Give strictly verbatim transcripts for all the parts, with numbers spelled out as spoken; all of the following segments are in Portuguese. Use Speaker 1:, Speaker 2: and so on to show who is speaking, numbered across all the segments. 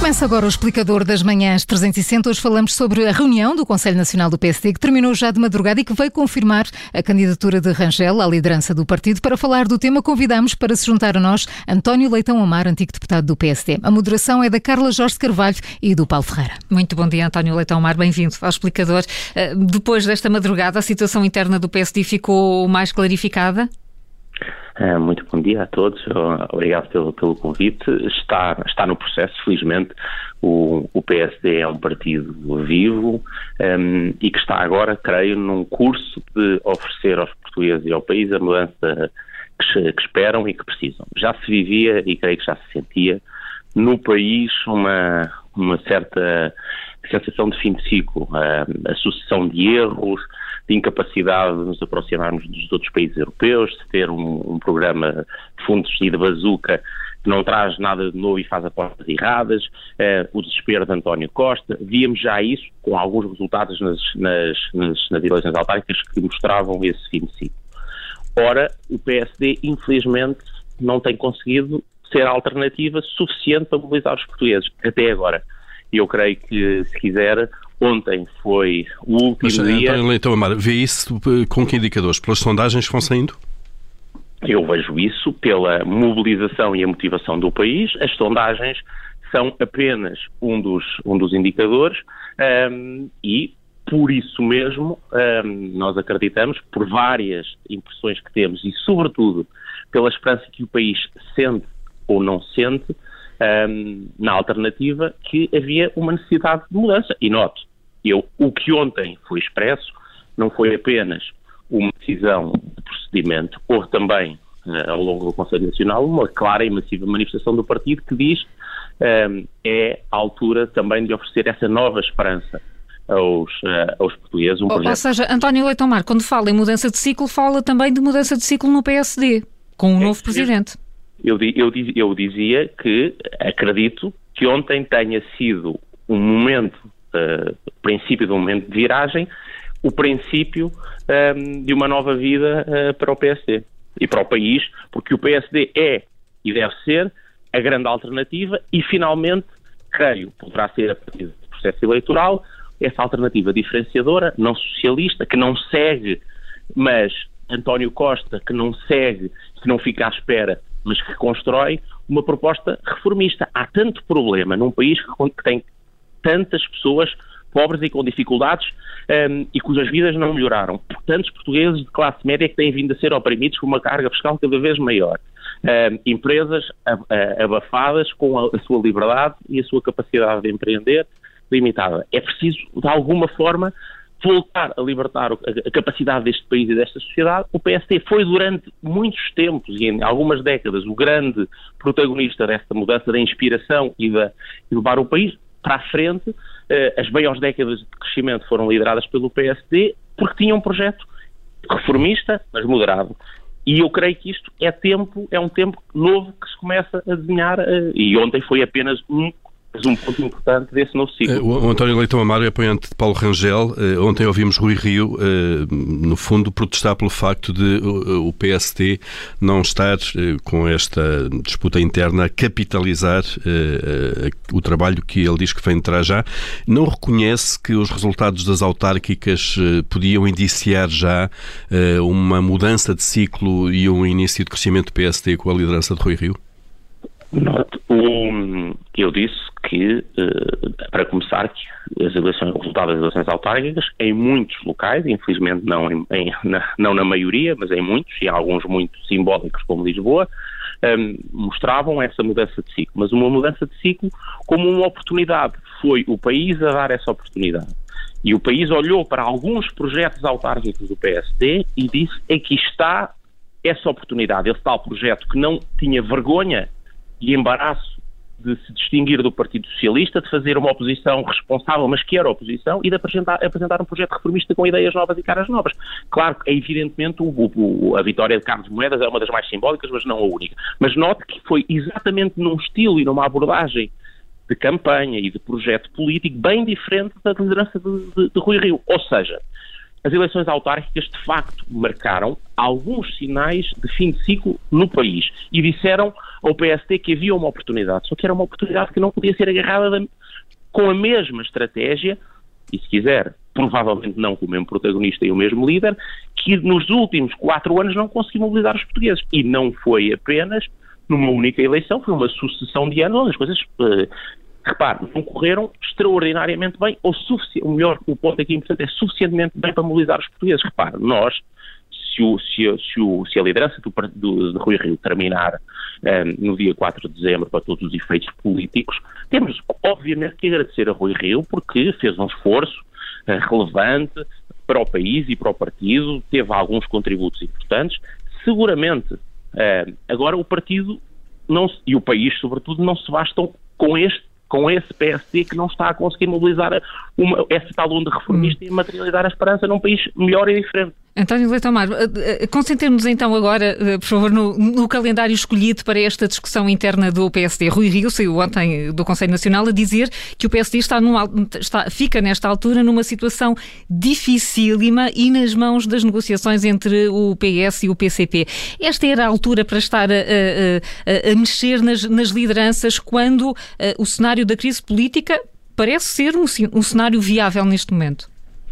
Speaker 1: Começa agora o explicador das manhãs trezentos e sessenta. Hoje falamos sobre a reunião do Conselho Nacional do P S D, que terminou já de madrugada e que veio confirmar a candidatura de Rangel à liderança do partido. Para falar do tema, convidamos para se juntar a nós António Leitão Amar, antigo deputado do P S D. A moderação é da Carla Jorge Carvalho e do Paulo Ferreira.
Speaker 2: Muito bom dia, António Leitão Amar. Bem-vindo ao explicador. Depois desta madrugada, a situação interna do P S D ficou mais clarificada?
Speaker 3: Muito bom dia a todos, obrigado pelo, pelo convite. Está, está no processo, felizmente. O, o P S D é um partido vivo um, e que está agora, creio, num curso de oferecer aos portugueses e ao país a mudança que, que esperam e que precisam. Já se vivia, e creio que já se sentia, no país uma, uma certa sensação de fim de ciclo, a, a sucessão de erros, de incapacidade de nos aproximarmos dos outros países europeus, de ter um, um programa de fundos e de bazuca que não traz nada de novo e faz apostas erradas, uh, o desespero de António Costa. Víamos já isso com alguns resultados nas, nas, nas, nas eleições autárquicas que mostravam esse fim de ciclo. Ora, o P S D, infelizmente, não tem conseguido ser a alternativa suficiente para mobilizar os portugueses, até agora. E eu creio que, se quiser, ontem foi o último
Speaker 4: Mas,
Speaker 3: dia...
Speaker 4: António Leitão Amar, vê isso com que indicadores? Pelas sondagens que vão saindo?
Speaker 3: Eu vejo isso pela mobilização e a motivação do país. As sondagens são apenas um dos, um dos indicadores um, e, por isso mesmo, um, nós acreditamos, por várias impressões que temos e, sobretudo, pela esperança que o país sente ou não sente, Um, na alternativa, que havia uma necessidade de mudança. E note, eu, o que ontem foi expresso não foi apenas uma decisão de procedimento, houve também, uh, ao longo do Conselho Nacional, uma clara e massiva manifestação do partido que diz um, é a altura também de oferecer essa nova esperança aos, uh, aos portugueses. Um
Speaker 2: ou,
Speaker 3: projeto...
Speaker 2: ou seja, António Leitão Amar, quando fala em mudança de ciclo, fala também de mudança de ciclo no P S D, com um é novo presidente.
Speaker 3: Eu, eu, eu dizia que acredito que ontem tenha sido um momento, uh, o princípio de um momento de viragem, o princípio um, de uma nova vida uh, para o P S D e para o país, porque o P S D é e deve ser a grande alternativa e, finalmente, creio, poderá ser a partir do processo eleitoral, essa alternativa diferenciadora, não socialista, que não segue, mas António Costa, que não segue, que não fica à espera, mas que constrói uma proposta reformista. Há tanto problema num país que tem tantas pessoas pobres e com dificuldades um, e cujas vidas não melhoraram. Tantos portugueses de classe média que têm vindo a ser oprimidos por uma carga fiscal cada vez maior. Um, empresas abafadas com a, a sua liberdade e a sua capacidade de empreender limitada. É preciso, de alguma forma, voltar a libertar a capacidade deste país e desta sociedade. O P S D foi durante muitos tempos e em algumas décadas o grande protagonista desta mudança, da inspiração e de, de levar o país para a frente. As maiores décadas de crescimento foram lideradas pelo P S D porque tinha um projeto reformista, mas moderado. E eu creio que isto é tempo, é um tempo novo que se começa a desenhar e ontem foi apenas um Mas um ponto importante desse novo ciclo.
Speaker 4: O António Leitão Amar é apoiante de Paulo Rangel. Ontem ouvimos Rui Rio, no fundo, protestar pelo facto de o P S D não estar, com esta disputa interna, a capitalizar o trabalho que ele diz que vem de trás já. Não reconhece que os resultados das autárquicas podiam indiciar já uma mudança de ciclo e um início de crescimento do P S D com a liderança de Rui Rio?
Speaker 3: Note, um, eu disse que, uh, para começar, que as eleições, o resultado das eleições autárquicas, em muitos locais, infelizmente não, em, em, na, não na maioria, mas em muitos, e em alguns muito simbólicos como Lisboa, um, mostravam essa mudança de ciclo. Mas uma mudança de ciclo como uma oportunidade. Foi o país a dar essa oportunidade. E o país olhou para alguns projetos autárquicos do P S D e disse: aqui está essa oportunidade, esse tal projeto que não tinha vergonha e embaraço de se distinguir do Partido Socialista, de fazer uma oposição responsável, mas que era oposição, e de apresentar, apresentar um projeto reformista com ideias novas e caras novas. Claro que, evidentemente, o, o, a vitória de Carlos Moedas é uma das mais simbólicas, mas não a única. Mas note que foi exatamente num estilo e numa abordagem de campanha e de projeto político bem diferente da liderança de, de, de Rui Rio. Ou seja, as eleições autárquicas de facto marcaram alguns sinais de fim de ciclo no país e disseram ao P S D que havia uma oportunidade, só que era uma oportunidade que não podia ser agarrada de, com a mesma estratégia e, se quiser, provavelmente não com o mesmo protagonista e o mesmo líder, que nos últimos quatro anos não conseguiu mobilizar os portugueses. E não foi apenas numa única eleição, foi uma sucessão de anos onde as coisas, uh, repare, não correram extraordinariamente bem, ou sufici- o melhor, o ponto aqui importante é suficientemente bem para mobilizar os portugueses. Repare, nós, se, o, se, se, o, se a liderança do, do, de Rui Rio terminar um, no dia quatro de dezembro para todos os efeitos políticos, temos obviamente que agradecer a Rui Rio porque fez um esforço uh, relevante para o país e para o partido, teve alguns contributos importantes, seguramente. Uh, agora o partido não, e o país, sobretudo, não se bastam com este, com esse P S D que não está a conseguir mobilizar uma, essa tal onda reformista hum. e materializar a esperança num país melhor e diferente.
Speaker 2: António Leitão Amaro, concentremos-nos então agora, por favor, no, no calendário escolhido para esta discussão interna do P S D. Rui Rio saiu ontem do Conselho Nacional a dizer que o P S D está numa, está, fica nesta altura numa situação dificílima e nas mãos das negociações entre o P S e o P C P. Esta era a altura para estar a, a, a, a mexer nas, nas lideranças quando a, o cenário da crise política parece ser um, um cenário viável neste momento?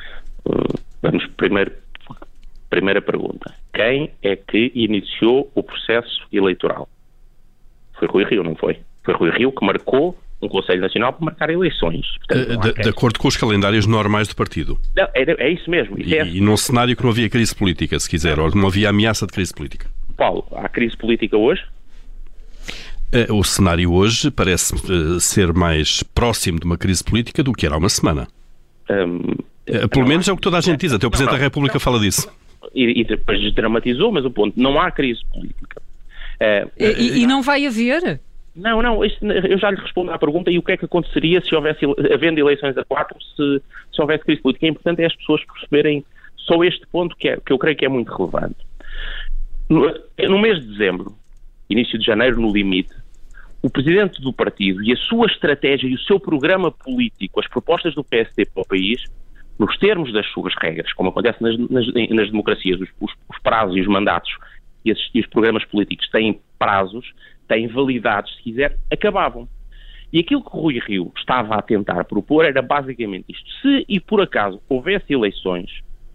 Speaker 3: Vamos primeiro... Primeira pergunta. Quem é que iniciou o processo eleitoral? Foi Rui Rio, não foi? Foi Rui Rio que marcou um Conselho Nacional para marcar eleições. Portanto,
Speaker 4: de, de acordo com os calendários normais do partido.
Speaker 3: Não, é, é isso mesmo. Isso
Speaker 4: e,
Speaker 3: é...
Speaker 4: e num cenário que não havia crise política, se quiser, ou não havia ameaça de crise política.
Speaker 3: Paulo, há crise política hoje?
Speaker 4: O cenário hoje parece uh, ser mais próximo de uma crise política do que era há uma semana. Um, Pelo menos é o que toda a gente diz, até o Presidente não, não, da República não, fala disso.
Speaker 3: E, e depois dramatizou, mas o ponto, não há crise política.
Speaker 2: Uh, e, e não vai haver?
Speaker 3: Não, não, isto, eu já lhe respondo à pergunta e o que é que aconteceria se houvesse, havendo eleições a quatro, se, se houvesse crise política. O importante é as pessoas perceberem só este ponto que, é, que eu creio que é muito relevante. No, no mês de dezembro, início de janeiro, no limite, o presidente do partido e a sua estratégia e o seu programa político, as propostas do P S D para o país, nos termos das suas regras, como acontece nas, nas, nas democracias, os, os, os prazos e os mandatos e, esses, e os programas políticos têm prazos, têm validades, se quiser, acabavam. E aquilo que o Rui Rio estava a tentar propor era basicamente isto. Se, e por acaso, houvesse eleições,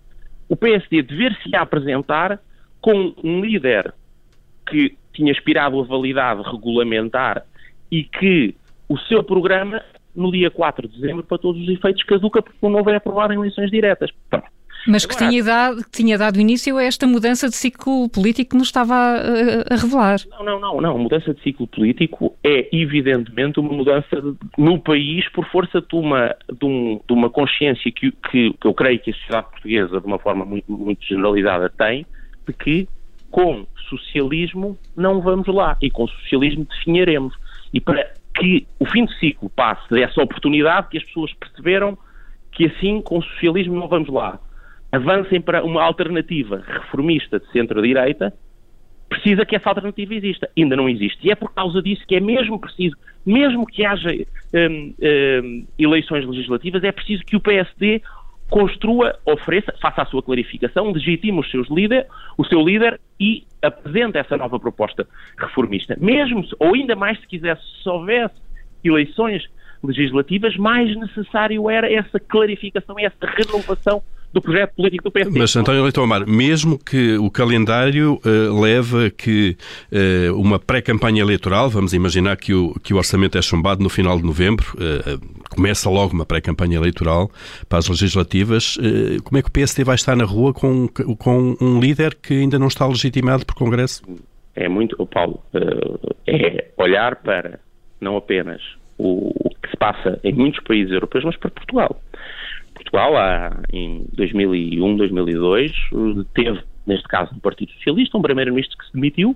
Speaker 3: o P S D dever-se apresentar com um líder que tinha aspirado a validade regulamentar e que o seu programa, no dia quatro de dezembro, para todos os efeitos, caduca porque não vai aprovado em eleições diretas. Pronto.
Speaker 2: Mas que tinha dado, que tinha dado início a esta mudança de ciclo político que nos estava a, a revelar.
Speaker 3: Não, não, não, não. A mudança de ciclo político é, evidentemente, uma mudança de, no país por força de uma, de um, de uma consciência que, que, que eu creio que a sociedade portuguesa, de uma forma muito, muito generalizada, tem, de que com socialismo não vamos lá e com socialismo definharemos. E para que o fim de ciclo passe dessa oportunidade que as pessoas perceberam que assim com o socialismo não vamos lá, avancem para uma alternativa reformista de centro-direita, precisa que essa alternativa exista. Ainda não existe. E é por causa disso que é mesmo preciso, mesmo que haja hum, hum, eleições legislativas, é preciso que o P S D construa, ofereça, faça a sua clarificação, legitime os seus líder, o seu líder e apresente essa nova proposta reformista. Mesmo, ou ainda mais se quisesse, se houvesse eleições legislativas, mais necessário era essa clarificação, essa renovação do projeto político do P S D.
Speaker 4: Mas, António Leitão Amaro, mesmo que o calendário uh, leve a que uh, uma pré-campanha eleitoral, vamos imaginar que o, que o orçamento é chumbado no final de novembro, uh, começa logo uma pré-campanha eleitoral para as legislativas, uh, como é que o P S D vai estar na rua com, com um líder que ainda não está legitimado por Congresso?
Speaker 3: É muito, oh Paulo, uh, é olhar para não apenas o, o que se passa em muitos países europeus, mas para Portugal. Portugal, há, em dois mil e um, dois mil e dois, teve, neste caso do Partido Socialista, um primeiro-ministro que se demitiu,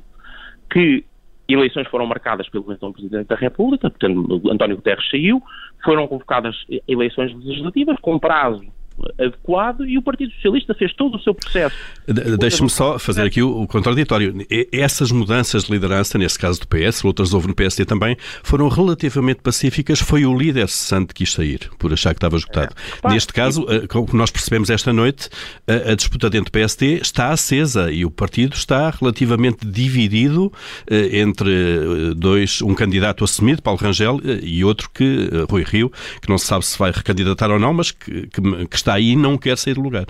Speaker 3: que eleições foram marcadas pelo então Presidente da República, portanto, António Guterres saiu, foram convocadas eleições legislativas com prazo adequado e o Partido Socialista fez todo o seu processo.
Speaker 4: Deixe-me só fazer aqui o, o contraditório. Essas mudanças de liderança, nesse caso do P S, outras houve no P S D também, foram relativamente pacíficas. Foi o líder cessante que quis sair, por achar que estava esgotado. É, Neste caso, como nós percebemos esta noite, a, a disputa dentro do P S D está acesa e o partido está relativamente dividido eh, entre dois, um candidato assumido, Paulo Rangel, e outro que, Rui Rio, que não se sabe se vai recandidatar ou não, mas que, que, que está aí e não quer sair do lugar.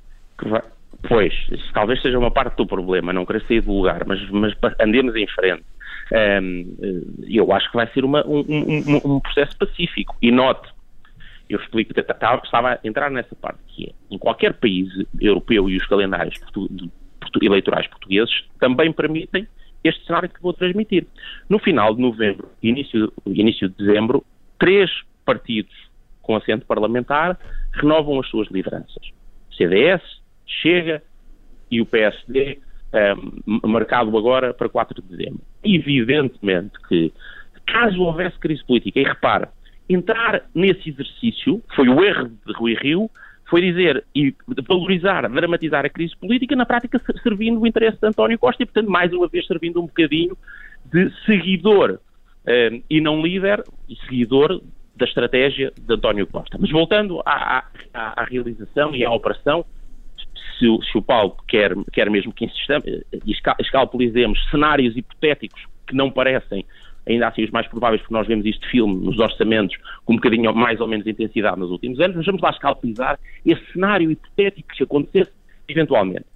Speaker 3: Pois, isso talvez seja uma parte do problema, não querer sair do lugar, mas, mas andemos em frente. Um, eu acho que vai ser uma, um, um, um processo pacífico. E note, eu explico, estava a entrar nessa parte, que é, em qualquer país europeu e os calendários portu, de, portu, eleitorais portugueses também permitem este cenário que vou transmitir. No final de novembro, início, início de dezembro, três partidos com assento parlamentar renovam as suas lideranças. C D S, Chega e o P S D, um, marcado agora para quatro de dezembro. Evidentemente que, caso houvesse crise política, e repare, entrar nesse exercício, foi o erro de Rui Rio, foi dizer e valorizar, dramatizar a crise política, na prática servindo o interesse de António Costa e, portanto, mais uma vez servindo um bocadinho de seguidor um, e não líder, e seguidor da estratégia de António Costa. Mas voltando à, à, à realização e à operação, se, se o Paulo quer, quer mesmo que insistamos, escalpelizemos cenários hipotéticos que não parecem ainda assim os mais prováveis, porque nós vemos isto de filme nos orçamentos com um bocadinho mais ou menos intensidade nos últimos anos, mas vamos lá escalpelizar esse cenário hipotético que acontecesse eventualmente.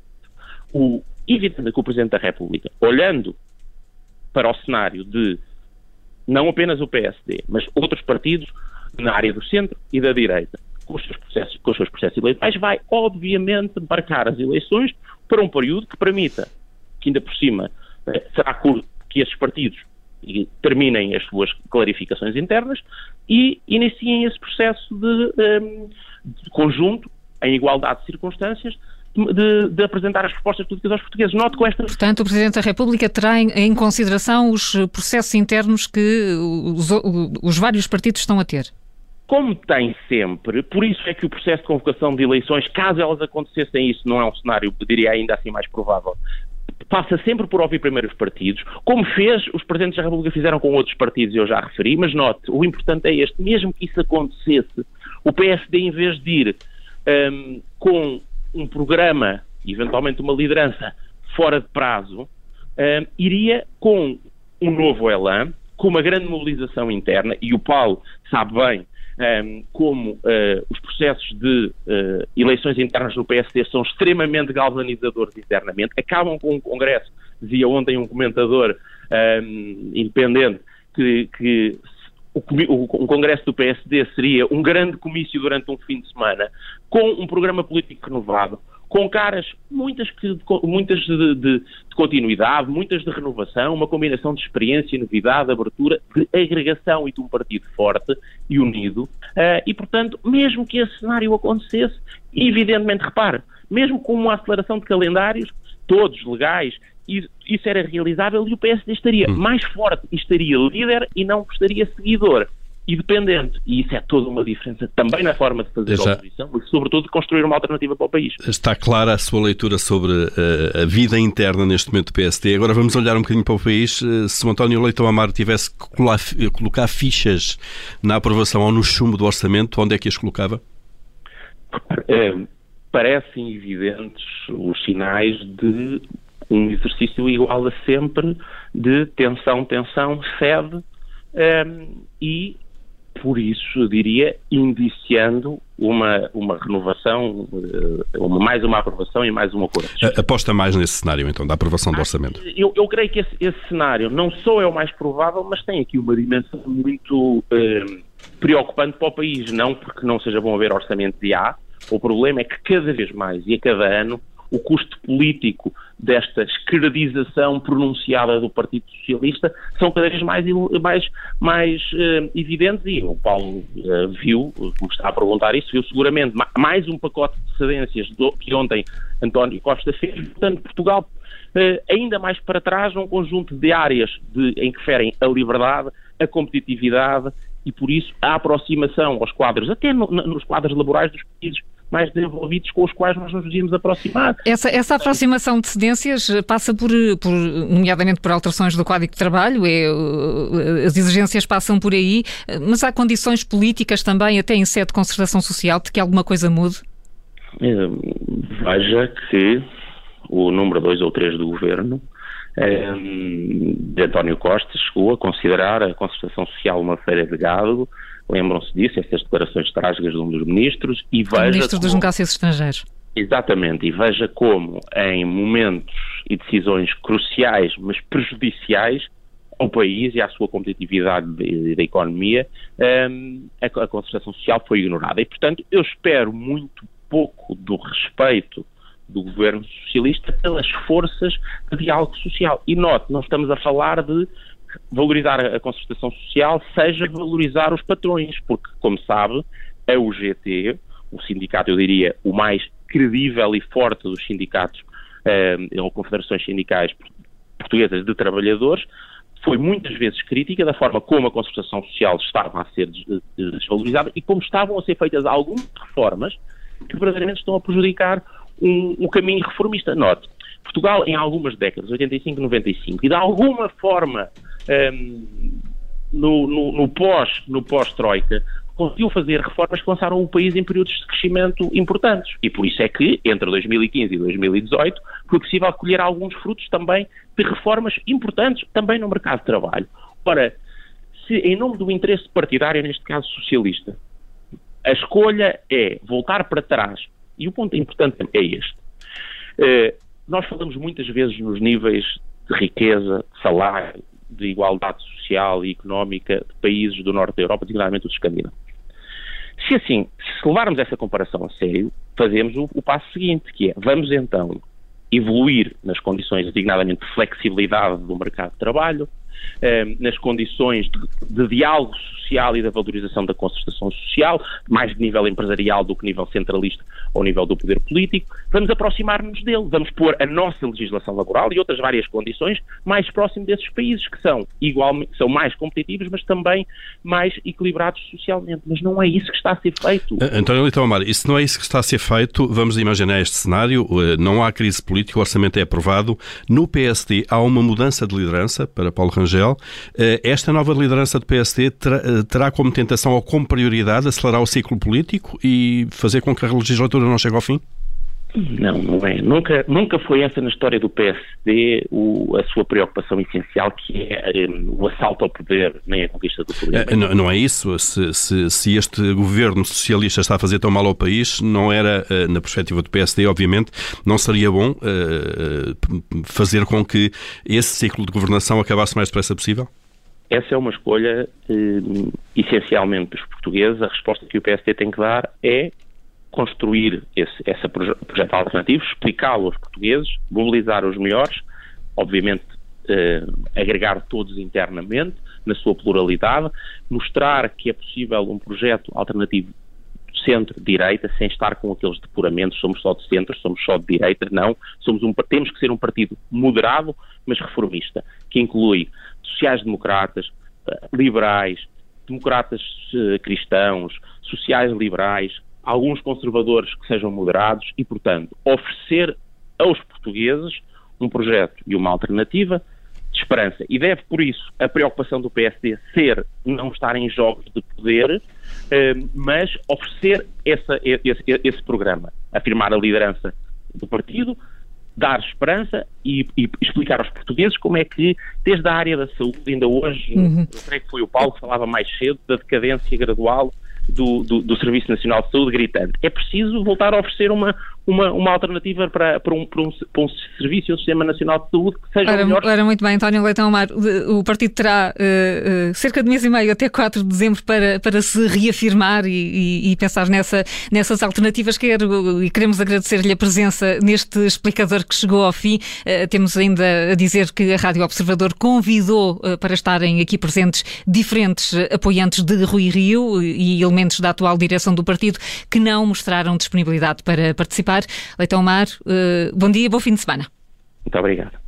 Speaker 3: O, evidentemente que o Presidente da República, olhando para o cenário de não apenas o P S D, mas outros partidos na área do centro e da direita, com os seus processos, com os seus processos eleitorais, vai obviamente marcar as eleições para um período que permita, que ainda por cima será curto, que esses partidos terminem as suas clarificações internas e iniciem esse processo de, um, de conjunto, em igualdade de circunstâncias, de, de apresentar as propostas políticas aos portugueses. Note com esta...
Speaker 2: Portanto, o Presidente da República terá em, em consideração os processos internos que os, os vários partidos estão a ter.
Speaker 3: Como tem sempre, por isso é que o processo de convocação de eleições, caso elas acontecessem, isso não é um cenário, diria ainda assim mais provável, passa sempre por ouvir primeiro os partidos, como fez, os Presidentes da República fizeram com outros partidos, eu já referi, mas note, o importante é este, mesmo que isso acontecesse, o P S D, em vez de ir um, com um programa, eventualmente uma liderança fora de prazo, um, iria com um novo elan, com uma grande mobilização interna, e o Paulo sabe bem um, como uh, os processos de uh, eleições internas no P S D são extremamente galvanizadores internamente, acabam com um congresso, dizia ontem um comentador um, independente, que, que o, o, o congresso do P S D seria um grande comício durante um fim de semana, com um programa político renovado, com caras, muitas, que, muitas de, de, de continuidade, muitas de renovação, uma combinação de experiência, novidade, abertura, de agregação e de um partido forte e unido. Uh, e, portanto, mesmo que esse cenário acontecesse, evidentemente, repare, mesmo com uma aceleração de calendários, todos legais, isso era realizável e o P S D estaria hum. mais forte, estaria líder e não estaria seguidor. E dependente, e isso é toda uma diferença também na forma de fazer Já. a oposição, mas sobretudo de construir uma alternativa para o país.
Speaker 4: Está clara a sua leitura sobre uh, a vida interna neste momento do P S D. Agora vamos olhar um bocadinho para o país. Uh, se o António Leitão Amaro tivesse que colar, colocar fichas na aprovação ou no chumbo do orçamento, onde é que as colocava?
Speaker 3: Uh, parecem evidentes os sinais de um exercício igual a sempre de tensão, tensão, cede um, e por isso, eu diria, indiciando uma, uma renovação, uma, mais uma aprovação e mais um acordo.
Speaker 4: Aposta mais nesse cenário, então, da aprovação do orçamento?
Speaker 3: Eu, eu creio que esse, esse cenário não só é o mais provável, mas tem aqui uma dimensão muito eh, preocupante para o país. Não porque não seja bom haver orçamento de A, o problema é que cada vez mais e a cada ano o custo político desta esquerdização pronunciada do Partido Socialista são cada vez mais, mais, mais uh, evidentes e o Paulo uh, viu, como está a perguntar isso, viu seguramente mais um pacote de cedências do, que ontem António Costa fez, portanto Portugal uh, ainda mais para trás num conjunto de áreas de, em que ferem a liberdade, a competitividade e por isso a aproximação aos quadros, até no, nos quadros laborais dos países mais desenvolvidos com os quais nós nos devíamos aproximar.
Speaker 2: Essa, essa aproximação de cedências passa por, por, nomeadamente por alterações do Código de Trabalho, é, as exigências passam por aí, mas há condições políticas também, até em sede de concertação social, de que alguma coisa mude?
Speaker 3: Veja que o número dois ou três do Governo, de António Costa, chegou a considerar a concertação social uma feira de gado. Lembram-se disso, essas declarações trágicas de um dos ministros. E veja
Speaker 2: Ministro
Speaker 3: como...
Speaker 2: dos Negócios Estrangeiros.
Speaker 3: Exatamente, e veja como em momentos e decisões cruciais, mas prejudiciais ao país e à sua competitividade da economia, a, a concertação social foi ignorada. E, portanto, eu espero muito pouco do respeito do governo socialista pelas forças de diálogo social. E note, não estamos a falar de valorizar a concertação social, seja valorizar os patrões, porque, como sabe, a U G T, o sindicato, eu diria, o mais credível e forte dos sindicatos, eh, ou confederações sindicais portuguesas de trabalhadores, foi muitas vezes crítica da forma como a concertação social estava a ser desvalorizada e como estavam a ser feitas algumas reformas que verdadeiramente estão a prejudicar um, um caminho reformista. Note, Portugal em algumas décadas, oitenta e cinco, noventa e cinco, e de alguma forma um, no, no, no pós, no pós-Troika, conseguiu fazer reformas que lançaram o país em períodos de crescimento importantes. E por isso é que, entre dois mil e quinze e dois mil e dezoito, foi possível colher alguns frutos também de reformas importantes, também no mercado de trabalho. Ora, se em nome do interesse partidário, neste caso socialista, a escolha é voltar para trás, e o ponto importante é este. Uh, nós falamos muitas vezes nos níveis de riqueza, de salário, de igualdade social e económica de países do norte da Europa, particularmente os escandinavos. Se assim, se levarmos essa comparação a sério, fazemos o, o passo seguinte, que é, vamos então evoluir nas condições, designadamente de flexibilidade do mercado de trabalho, eh, nas condições de, de diálogo social e da valorização da concertação social, mais de nível empresarial do que nível centralista ou nível do poder político, vamos aproximar-nos dele, vamos pôr a nossa legislação laboral e outras várias condições mais próximo desses países que são, igualmente, são mais competitivos, mas também mais equilibrados socialmente. Mas não é isso que está a ser feito.
Speaker 4: António Leitão Amar, e se não é isso que está a ser feito, vamos imaginar este cenário, não há crise política, o orçamento é aprovado, no P S D há uma mudança de liderança para Paulo Rangel, esta nova liderança do P S D terá, terá como tentação ou como prioridade acelerar o ciclo político e fazer com que a legislatura não chegue ao fim?
Speaker 3: Não, não é. Nunca, nunca foi essa na história do P S D o, a sua preocupação essencial, que é um, o assalto ao poder, nem a conquista do poder.
Speaker 4: É, não, não é isso. Se, se, se este governo socialista está a fazer tão mal ao país, não era, na perspectiva do P S D, obviamente, não seria bom uh, fazer com que esse ciclo de governação acabasse o mais depressa possível?
Speaker 3: Essa é uma escolha uh, essencialmente dos portugueses. A resposta que o P S D tem que dar é construir esse, esse proje- projeto alternativo, explicá-lo aos portugueses, mobilizar os melhores, obviamente eh, agregar todos internamente, na sua pluralidade, mostrar que é possível um projeto alternativo de centro-direita, sem estar com aqueles depuramentos, somos só de centro, somos só de direita, não, somos um, temos que ser um partido moderado, mas reformista, que inclui sociais-democratas, liberais, democratas eh, cristãos, sociais-liberais, alguns conservadores que sejam moderados e, portanto, oferecer aos portugueses um projeto e uma alternativa de esperança. E deve, por isso, a preocupação do P S D ser não estar em jogos de poder, eh, mas oferecer essa, esse, esse programa, afirmar a liderança do partido, dar esperança e, e explicar aos portugueses como é que, desde a área da saúde, ainda hoje, uhum. eu creio que foi o Paulo que falava mais cedo, da decadência gradual Do, do, do Serviço Nacional de Saúde gritante. É preciso voltar a oferecer uma, uma, uma alternativa para, para, um, para, um, para um serviço e um Sistema Nacional de Saúde que seja
Speaker 2: ora,
Speaker 3: melhor.
Speaker 2: Ora, muito bem, António Leitão Amar, o partido terá uh, uh, cerca de mês e meio até quatro de dezembro para, para se reafirmar e, e, e pensar nessa, nessas alternativas. Quero, e queremos agradecer-lhe a presença neste explicador que chegou ao fim. Uh, temos ainda a dizer que a Rádio Observador convidou uh, para estarem aqui presentes diferentes uh, apoiantes de Rui Rio e elementos da atual direção do partido que não mostraram disponibilidade para participar. Leitão Amar, uh, bom dia, bom fim de semana.
Speaker 3: Muito obrigado.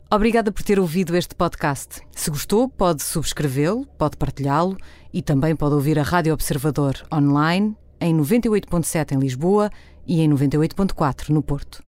Speaker 5: Obrigada por ter ouvido este podcast. Se gostou, pode subscrevê-lo, pode partilhá-lo e também pode ouvir a Rádio Observador online em noventa e oito ponto sete em Lisboa e em noventa e oito ponto quatro no Porto.